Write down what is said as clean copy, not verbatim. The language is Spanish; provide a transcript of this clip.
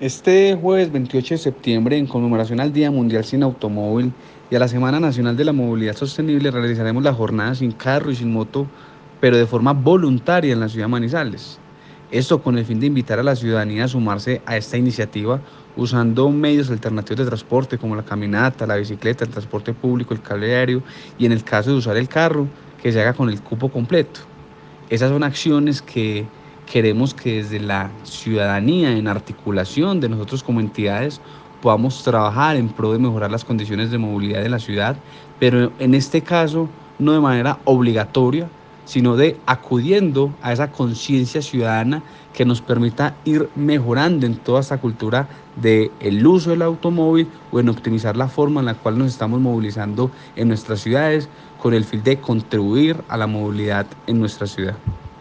Este jueves 28 de septiembre, en conmemoración al Día Mundial Sin Automóvil y a la Semana Nacional de la Movilidad Sostenible, realizaremos la jornada sin carro y sin moto, pero de forma voluntaria en la ciudad de Manizales. Esto con el fin de invitar a la ciudadanía a sumarse a esta iniciativa usando medios alternativos de transporte como la caminata, la bicicleta, el transporte público, el cable aéreo y en el caso de usar el carro, que se haga con el cupo completo. Esas son acciones que queremos que desde la ciudadanía, en articulación de nosotros como entidades, podamos trabajar en pro de mejorar las condiciones de movilidad de la ciudad, pero en este caso no de manera obligatoria, sino de acudiendo a esa conciencia ciudadana que nos permita ir mejorando en toda esta cultura del uso del automóvil o en optimizar la forma en la cual nos estamos movilizando en nuestras ciudades con el fin de contribuir a la movilidad en nuestra ciudad.